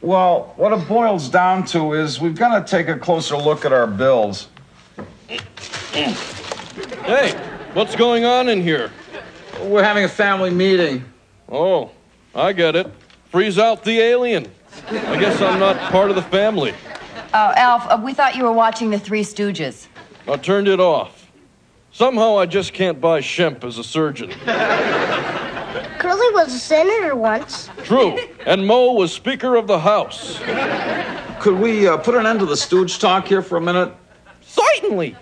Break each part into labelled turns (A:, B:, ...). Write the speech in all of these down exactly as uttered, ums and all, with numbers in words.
A: Well, what it boils down to is we've got to take a closer look at our bills.
B: Hey, what's going on in here?
A: We're having a family meeting.
B: Oh, I get it. Freeze out the alien. I guess I'm not part of the family.
C: Uh, Alf, uh, we thought you were watching The Three Stooges.
B: I turned it off. Somehow I just can't buy Shemp as a surgeon.
D: Curly was a senator once.
B: True, and Mo was Speaker of the House.
A: Could we uh, put an end to the stooge talk here for a minute?
B: Certainly.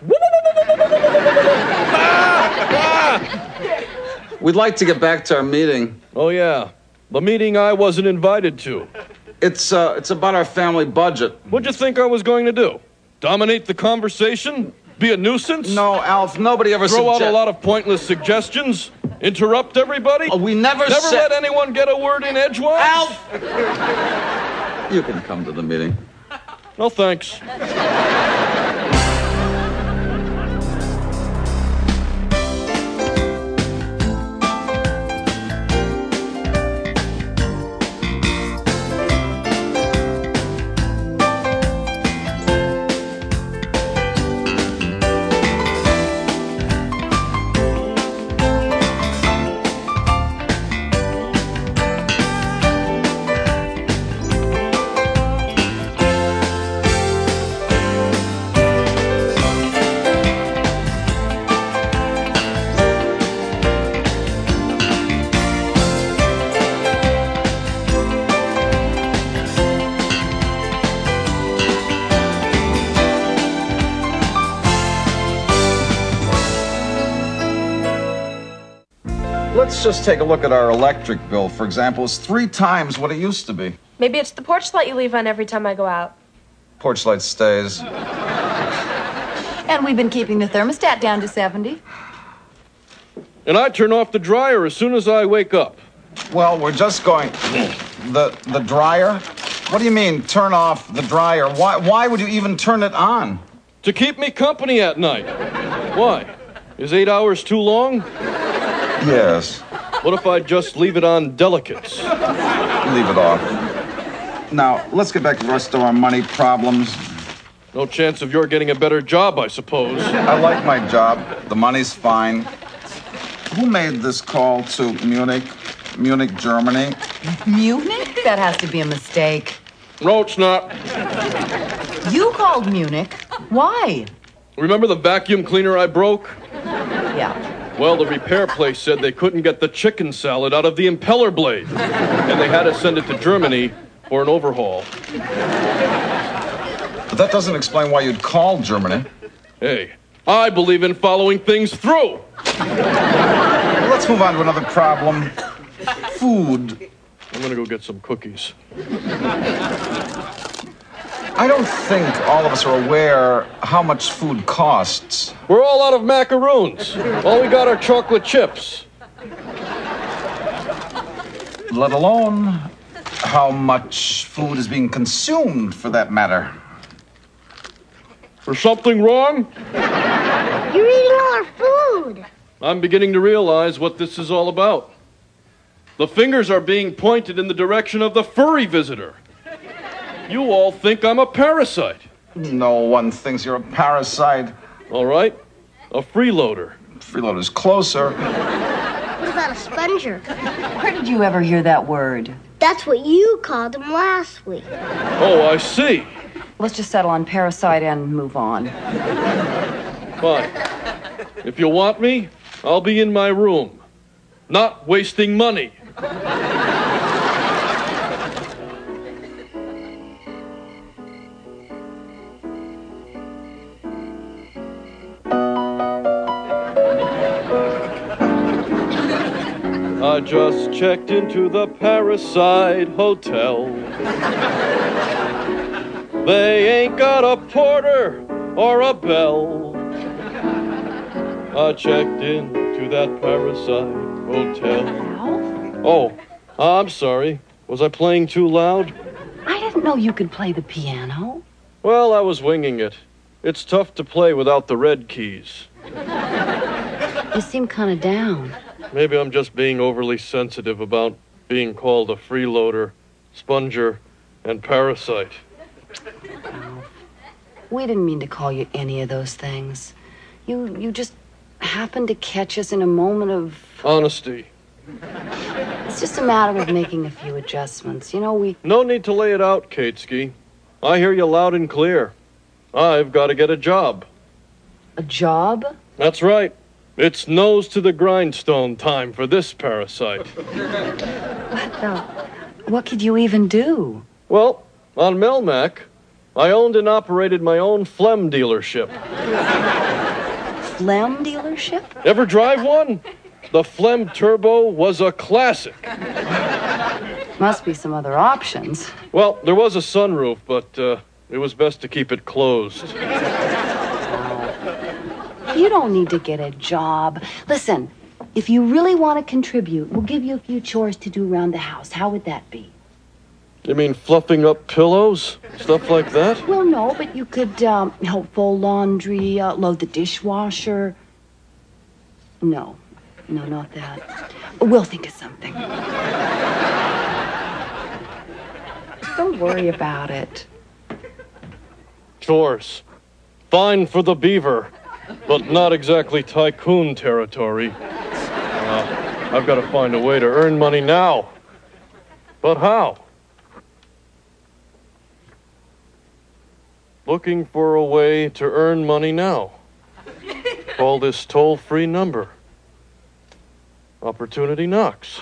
A: We'd like to get back to our meeting.
B: Oh, yeah. The meeting I wasn't invited to.
A: It's, uh, it's about our family budget.
B: What'd you think I was going to do? Dominate the conversation? Be a nuisance?
A: No, Alf, nobody ever
B: Throw
A: sugge-
B: out a lot of pointless suggestions? Interrupt everybody?
A: Oh, we never
B: Never
A: said...
B: let anyone get a word in edgewise?
A: Alf! You can come to the meeting.
B: No, thanks.
A: Let's just take a look at our electric bill, for example. It's three times what it used to be.
E: Maybe it's the porch light you leave on every time I go out.
A: Porch light stays.
C: And we've been keeping the thermostat down to seventy.
B: And I turn off the dryer as soon as I wake up.
A: Well, we're just going... The the dryer? What do you mean, turn off the dryer? Why, why would you even turn it on?
B: To keep me company at night. Why? Is eight hours too long?
A: Yes.
B: What if I just leave it on delicates?
A: Leave it off. Now, let's get back to the rest of our money problems.
B: No chance of your getting a better job, I suppose.
A: I like my job. The money's fine. Who made this call to Munich? Munich, Germany?
C: Munich? That has to be a mistake.
B: No, it's not.
C: You called Munich. Why?
B: Remember the vacuum cleaner I broke?
C: Yeah.
B: Well, the repair place said they couldn't get the chicken salad out of the impeller blade, and they had to send it to Germany for an overhaul.
A: But that doesn't explain why you'd call Germany.
B: Hey, I believe in following things through.
A: Well, let's move on to another problem. Food.
B: I'm gonna go get some cookies.
A: I don't think all of us are aware how much food costs.
B: We're all out of macaroons. All we got are chocolate chips.
A: Let alone how much food is being consumed, for that matter.
B: Is something wrong?
D: You're eating all our food.
B: I'm beginning to realize what this is all about. The fingers are being pointed in the direction of the furry visitor. You all think I'm a parasite.
A: No one thinks you're a parasite.
B: All right, a freeloader.
A: Freeloader's closer.
D: What about a sponger?
C: Where did you ever hear that word?
D: That's what you called him last week.
B: Oh, I see.
C: Let's just settle on parasite and move on.
B: Fine. If you want me, I'll be in my room. Not wasting money. I just checked into the Parasite Hotel. They ain't got a porter or a bell. I checked into that Parasite Hotel. Oh, I'm sorry. Was I playing too loud?
C: I didn't know you could play the piano.
B: Well, I was winging it. It's tough to play without the red keys.
C: You seem kind of down.
B: Maybe I'm just being overly sensitive about being called a freeloader, sponger, and Parasite.
C: We didn't mean to call you any of those things. You you just happened to catch us in a moment of...
B: Honesty.
C: It's just a matter of making a few adjustments. You know, we...
B: No need to lay it out, Katesky. I hear you loud and clear. I've got to get a job.
C: A job?
B: That's right. It's nose to the grindstone time for this Parasite.
C: What the... What could you even do?
B: Well, on Melmac, I owned and operated my own phlegm dealership.
C: Phlegm dealership?
B: Ever drive one? The Phlegm Turbo was a classic.
C: Must be some other options.
B: Well, there was a sunroof, but uh, it was best to keep it closed.
C: You don't need to get a job. Listen, if you really want to contribute, we'll give you a few chores to do around the house. How would that be?
B: You mean fluffing up pillows? Stuff like that?
C: Well, no, but you could um, help fold laundry, uh, load the dishwasher. No, no, not that. We'll think of something. Don't worry about it.
B: Chores. Fine for the beaver, but not exactly tycoon territory. Uh, I've got to find a way to earn money now. But how? Looking for a way to earn money now. Call this toll-free number. Opportunity knocks.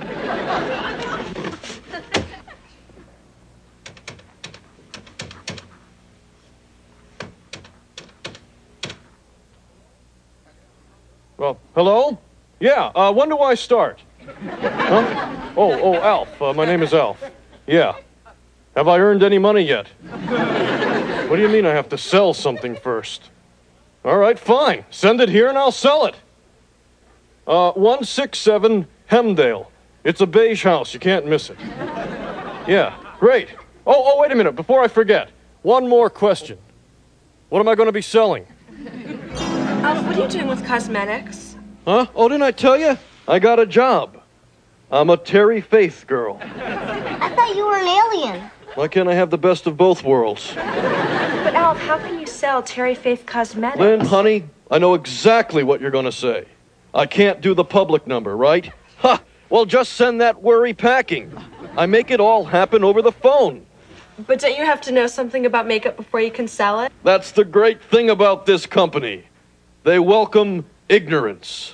B: Well, hello? Yeah, uh, when do I start? Huh? Oh, oh, Alf. Uh, my name is Alf. Yeah. Have I earned any money yet? What do you mean I have to sell something first? All right, fine. Send it here and I'll sell it. Uh, one six seven Hemdale. It's a beige house. You can't miss it. Yeah, great. Oh, oh, wait a minute. Before I forget, one more question. What am I going to be selling?
E: Alf, what are you doing with cosmetics?
B: Huh? Oh, didn't I tell you? I got a job. I'm a Terry Faith girl.
D: I thought you were an alien.
B: Why can't I have the best of both worlds?
E: But Alf, how can you sell Terry Faith Cosmetics?
B: Lynn, honey, I know exactly what you're going to say. I can't do the public number, right? Ha! Well, just send that worry packing. I make it all happen over the phone.
E: But don't you have to know something about makeup before you can sell it?
B: That's the great thing about this company. They welcome ignorance.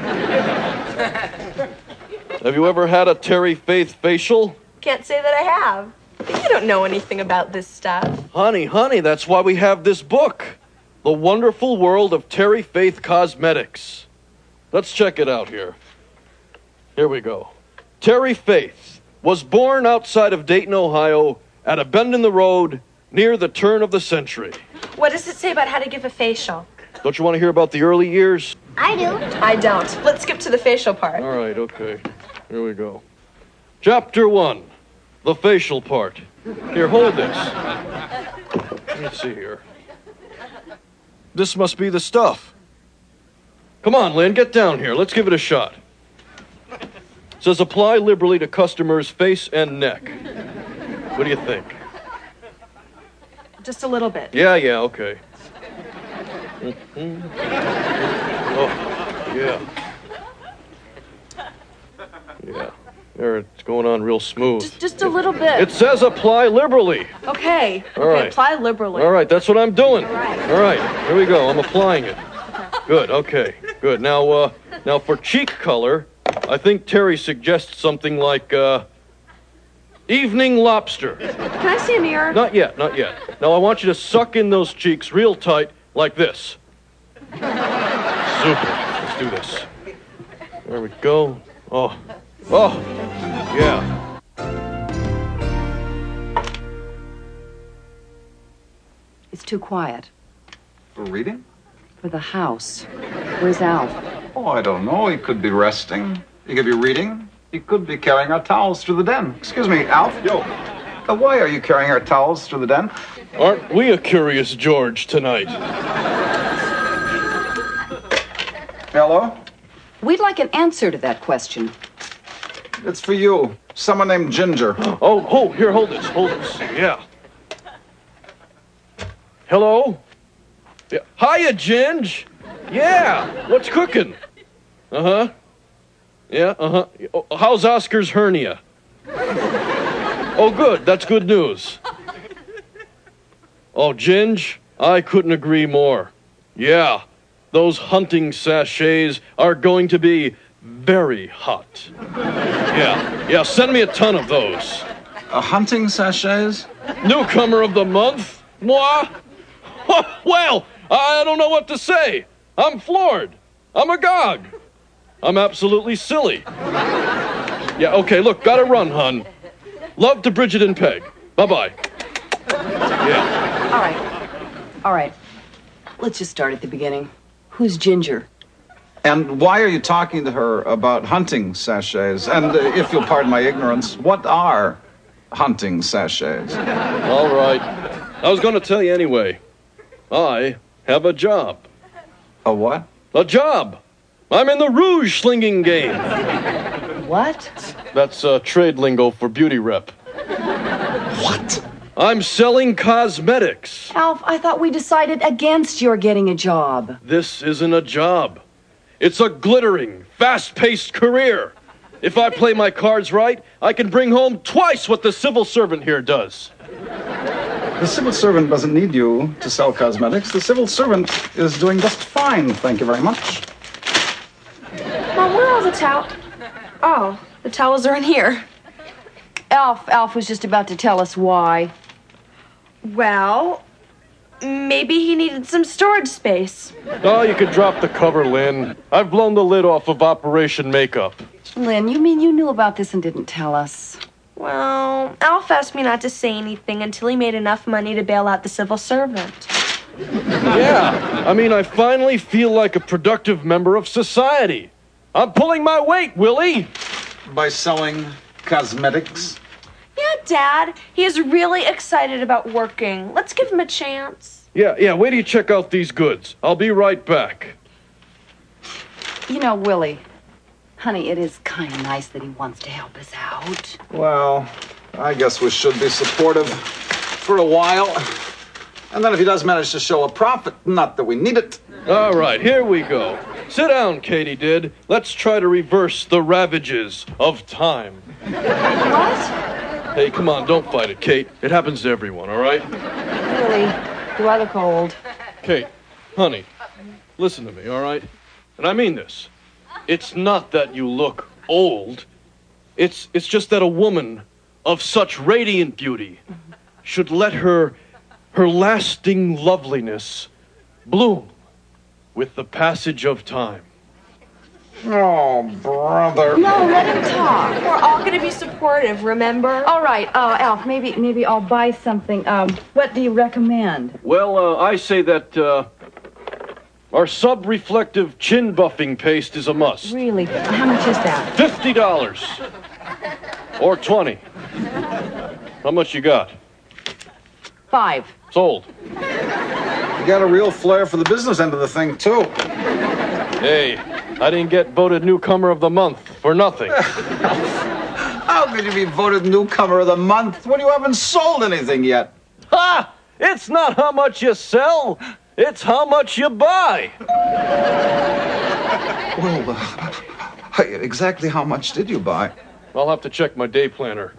B: Have you ever had a Terry Faith facial?
E: Can't say that I have. You don't know anything about this stuff.
B: Honey, honey, that's why we have this book. The Wonderful World of Terry Faith Cosmetics. Let's check it out here. Here we go. Terry Faith was born outside of Dayton, Ohio, at a bend in the road near the turn of the century.
E: What does it say about how to give a facial?
B: Don't you want to hear about the early years?
D: I do.
E: I don't. Let's skip to the facial part.
B: All right, okay. Here we go. Chapter one, the facial part. Here, hold this. Let's see here. This must be the stuff. Come on, Lynn, get down here. Let's give it a shot. It says apply liberally to customers' face and neck. What do you think?
E: Just a little bit.
B: Yeah, yeah, okay. Mm-hmm. Oh, yeah. Yeah. There, it's going on real smooth.
E: Just, just a little bit.
B: It says apply liberally.
E: Okay.
B: All
E: okay,
B: right.
E: apply liberally.
B: All right, that's what I'm doing.
E: All right.
B: All right, here we go. I'm applying it. Good, okay, good. Now, uh, now for cheek color, I think Terry suggests something like, uh, evening lobster.
E: Can I see a mirror?
B: Not yet, not yet. Now I want you to suck in those cheeks real tight, like this. Super. Let's do this. There we go. Oh. Oh. Yeah.
C: It's too quiet.
A: For reading?
C: For the house. Where's Alf?
A: Oh, I don't know. He could be resting. He could be reading. He could be carrying our towels through the den. Excuse me, Alf. Yo. Uh, why are you carrying our towels through the den?
B: Aren't we a curious George tonight?
A: Hello?
C: We'd like an answer to that question.
A: It's for you. Someone named Ginger.
B: Oh, oh, here, hold this, hold this. Yeah. Hello? Yeah. Hiya, Ginge. Yeah, what's cooking? Uh-huh. Yeah, uh-huh. Oh, how's Oscar's hernia? Oh, good, that's good news. Oh, Ginge, I couldn't agree more. Yeah, those hunting sachets are going to be very hot. Yeah, yeah, send me a ton of those.
A: Uh, hunting sachets?
B: Newcomer of the month? Moi? Well, I don't know what to say. I'm floored. I'm agog. I'm absolutely silly. Yeah, okay, look, gotta run, hun. Love to Bridget and Peg. Bye-bye. Yeah.
C: All right. All right. Let's just start at the beginning. Who's Ginger?
A: And why are you talking to her about hunting sachets? And uh, if you'll pardon my ignorance, what are hunting sachets?
B: All right. I was going to tell you anyway. I have a job.
A: A what?
B: A job. I'm in the rouge slinging game.
C: What?
B: That's uh, trade lingo for beauty rep.
A: What?
B: I'm selling cosmetics.
C: Alf, I thought we decided against your getting a job.
B: This isn't a job. It's a glittering, fast-paced career. If I play my cards right, I can bring home twice what the civil servant here does.
A: The civil servant doesn't need you to sell cosmetics. The civil servant is doing just fine, thank you very much.
E: Mom, where are the towels? Oh, the towels are in here.
C: Alf, Alf was just about to tell us why.
E: Well, maybe he needed some storage space.
B: Oh, you could drop the cover, Lynn. I've blown the lid off of Operation Makeup.
C: Lynn, you mean you knew about this and didn't tell us?
E: Well, Alf asked me not to say anything until he made enough money to bail out the civil servant.
B: Yeah, I mean, I finally feel like a productive member of society. I'm pulling my weight, Willie.
A: By selling cosmetics?
E: Yeah, Dad, he is really excited about working. Let's give him a chance.
B: Yeah, yeah, wait till you check out these goods. I'll be right back.
C: You know, Willie, honey, it is kind of nice that he wants to help us out.
A: Well, I guess we should be supportive for a while. And then if he does manage to show a profit, not that we need it.
B: All right, here we go. Sit down, Katydid. Let's try to reverse the ravages of time.
C: What?
B: Hey, come on, don't fight it, Kate. It happens to everyone, all right?
C: Willie, do I look old?
B: Kate, honey, listen to me, all right? And I mean this. It's not that you look old. It's it's just that a woman of such radiant beauty should let her her lasting loveliness bloom with the passage of time.
A: Oh, brother.
C: No, let him talk.
E: We're all going to be supportive, remember?
C: All right, uh, Alf, maybe maybe I'll buy something. Um, what do you recommend?
B: Well, uh, I say that uh, our sub-reflective chin buffing paste is a must.
C: Really? How much is that?
B: Fifty dollars. Or twenty. How much you got?
C: Five.
B: Sold.
A: You got a real flair for the business end of the thing, too.
B: Hey, I didn't get voted newcomer of the month for nothing.
A: How could you be voted newcomer of the month when you haven't sold anything yet?
B: Ha! It's not how much you sell, it's how much you buy.
A: Well, uh, exactly how much did you buy?
B: I'll have to check my day planner.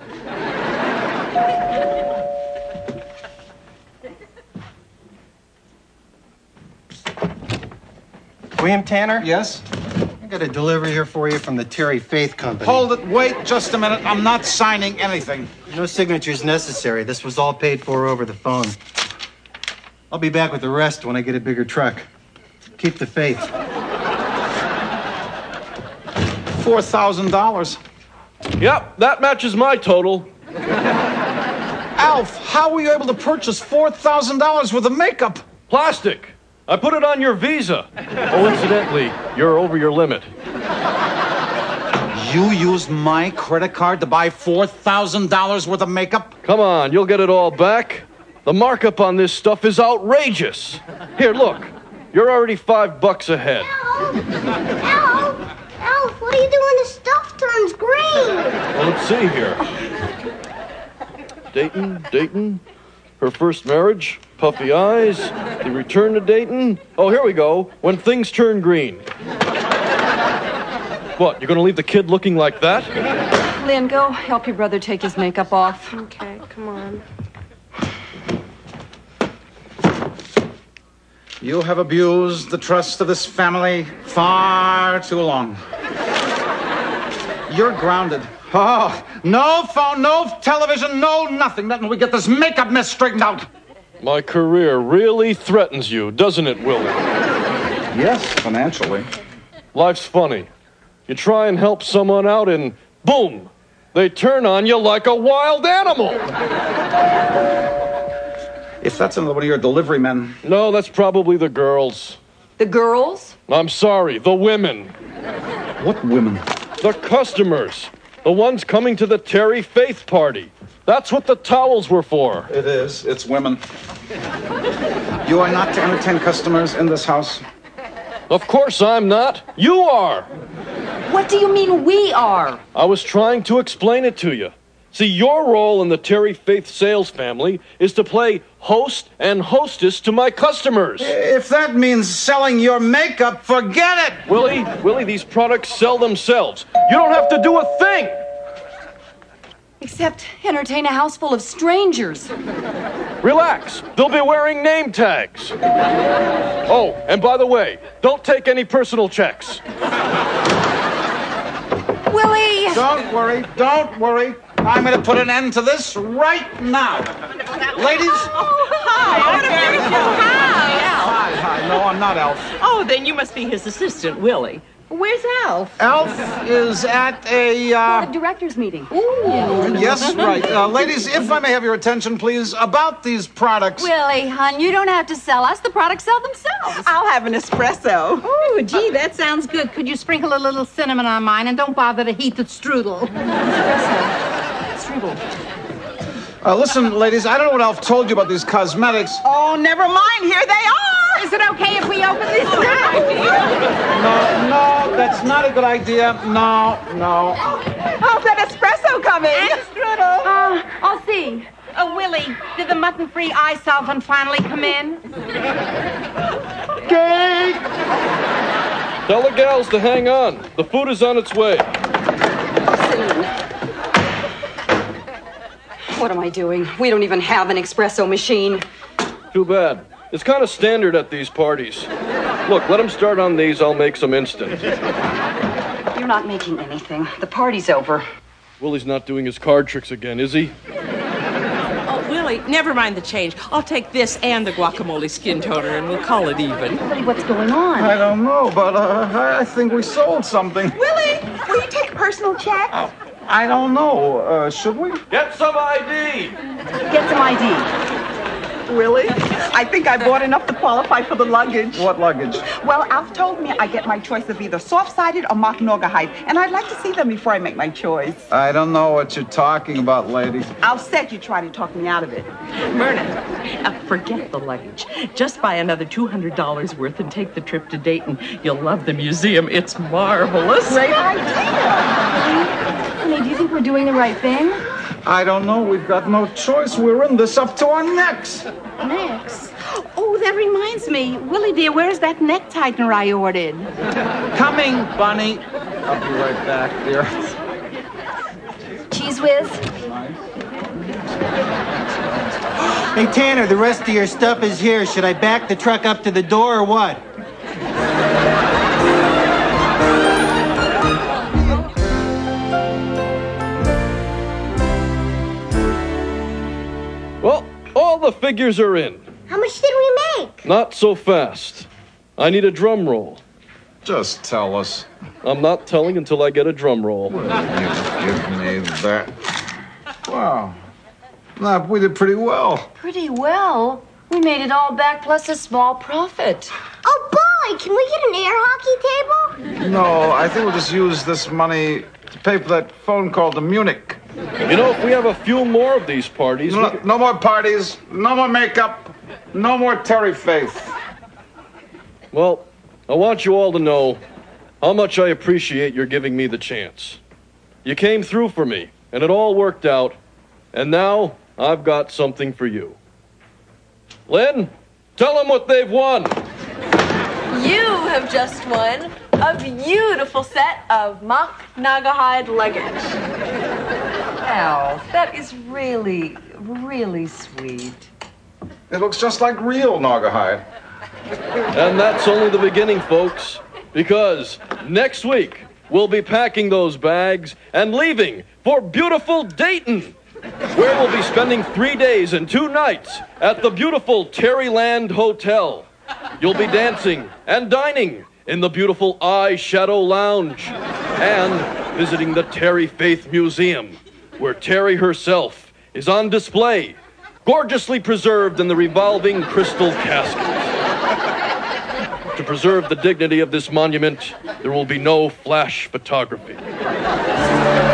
F: William Tanner?
A: Yes?
F: I got a delivery here for you from the Terry Faith Company.
A: Hold it. Wait just a minute. I'm not signing anything.
F: No signatures necessary. This was all paid for over the phone. I'll be back with the rest when I get a bigger truck. Keep the faith.
A: four thousand dollars.
B: Yep, that matches my total.
A: Alf, how were you able to purchase four thousand dollars worth of makeup?
B: Plastic. I put it on your Visa. Oh, incidentally, you're over your limit.
A: You used my credit card to buy four thousand dollars worth of makeup?
B: Come on, you'll get it all back. The markup on this stuff is outrageous. Here, look. You're already five bucks ahead.
D: Alf! Alf! Alf, what are you doing to stuff turns green.
B: Well, let's see here. Dayton, Dayton, her first marriage, puffy eyes, the return to Dayton. Oh, here we go. When things turn green. What, you're going to leave the kid looking like that?
C: Lynn, go help your brother take his makeup off.
E: Okay, come on.
A: You have abused the trust of this family far too long. You're grounded. Oh, no phone, no television, no nothing. Not until we get this makeup mess straightened out.
B: My career really threatens you, doesn't it, Willie?
A: Yes, financially.
B: Life's funny. You try and help someone out and boom, they turn on you like a wild animal.
A: If that's another one of your delivery men.
B: No, that's probably the girls.
C: The girls?
B: I'm sorry, the women.
A: What women?
B: The customers. The ones coming to the Terry Faith party. That's what the towels were for.
A: It is. It's women. You are not to entertain customers in this house.
B: Of course I'm not. You are.
C: What do you mean we are?
B: I was trying to explain it to you. See, your role in the Terry Faith sales family is to play host and hostess to my customers.
A: If that means selling your makeup, forget it!
B: Willie, Willie, these products sell themselves. You don't have to do a thing.
C: Except entertain a house full of strangers.
B: Relax. They'll be wearing name tags. Oh, and by the way, don't take any personal checks.
C: Willie!
A: Don't worry, don't worry. I'm going to put an end to this right now. Ladies?
G: Oh, hi. What a beautiful house.
A: Hi, hi. No, I'm not Alf.
G: Oh, then you must be his assistant, Willie. Where's Alf?
A: Alf is at a, uh...
C: The director's meeting.
A: Yes, right. Uh, ladies, if I may have your attention, please, about these products.
C: Willie, hon, you don't have to sell us. The products sell themselves.
G: I'll have an espresso.
H: Oh, gee, that sounds good. Could you sprinkle a little cinnamon on mine and don't bother to heat the strudel?
C: Strudel.
A: Uh, listen, ladies, I don't know what Alf told you about these cosmetics.
G: Oh, never mind. Here they are.
H: Is it okay if we open this now?
A: No, no, that's not a good idea. No, no.
G: How's that espresso coming?
H: And strudel. Uh, I'll see. Uh, Willie, did the mutton-free eye solvent finally come in?
A: Cake!
B: Tell the gals to hang on. The food is on its way.
C: What am I doing? We don't even have an espresso machine.
B: Too bad. It's kind of standard at these parties. Look, let them start on these. I'll make some instant.
C: You're not making anything. The party's over.
B: Willie's not doing his card tricks again, is he?
G: Oh, Willie, never mind the change. I'll take this and the guacamole skin toner and we'll call it even.
C: Willie, what's going on?
A: I don't know, but uh, I think we sold something.
G: Willie, will you take a personal check?
A: Oh, I don't know. Uh, should we?
B: Get some I D!
C: Get some I D.
I: Willie, I think I bought enough to qualify for the luggage.
A: What luggage?
I: Well, Alf told me I get my choice of either soft-sided or mock naugahyde, and I'd like to see them before I make my choice.
A: I don't know what you're talking about, lady.
I: Alf said you'd try to talk me out of it.
G: Myrna, uh, forget the luggage. Just buy another two hundred dollars worth and take the trip to Dayton. You'll love the museum. It's marvelous.
I: Great idea.
C: Honey, do you think we're doing the right thing?
A: I don't know. We've got no choice. We're in this up to our necks.
H: Necks? Oh, that reminds me. Willie, dear, where's that neck tightener I ordered?
A: Coming, Bunny. I'll be right back, dear.
C: Cheese whiz?
F: Hey, Tanner, the rest of your stuff is here. Should I back the truck up to the door or what?
B: Well, all the figures are in.
D: How much did we make?
B: Not so fast. I need a drum roll.
A: Just tell us.
B: I'm not telling until I get a drum roll.
A: You give me that. Wow. Nah, we did pretty well.
C: Pretty well. We made it all back plus a small profit.
D: Oh, boy, can we get an air hockey table?
A: No, I think we'll just use this money to pay for that phone call to Munich.
B: You know, if we have a few more of these parties...
A: No,
B: we...
A: no more parties, no more makeup, no more Terry Faith.
B: Well, I want you all to know how much I appreciate your giving me the chance. you came through for me, and it all worked out. And now I've got something for you. Lynn, tell them what they've won.
E: You have just won a beautiful set of mock Naugahyde luggage.
G: Alf, that is really, really sweet.
A: It looks just like real Naugahyde.
B: And that's only the beginning, folks, because next week we'll be packing those bags and leaving for beautiful Dayton, where we'll be spending three days and two nights at the beautiful Terryland Hotel. You'll be dancing and dining in the beautiful Eyeshadow Lounge and visiting the Terry Faith Museum, where Terry herself is on display, gorgeously preserved in the revolving crystal casket. To preserve the dignity of this monument, there will be no flash photography.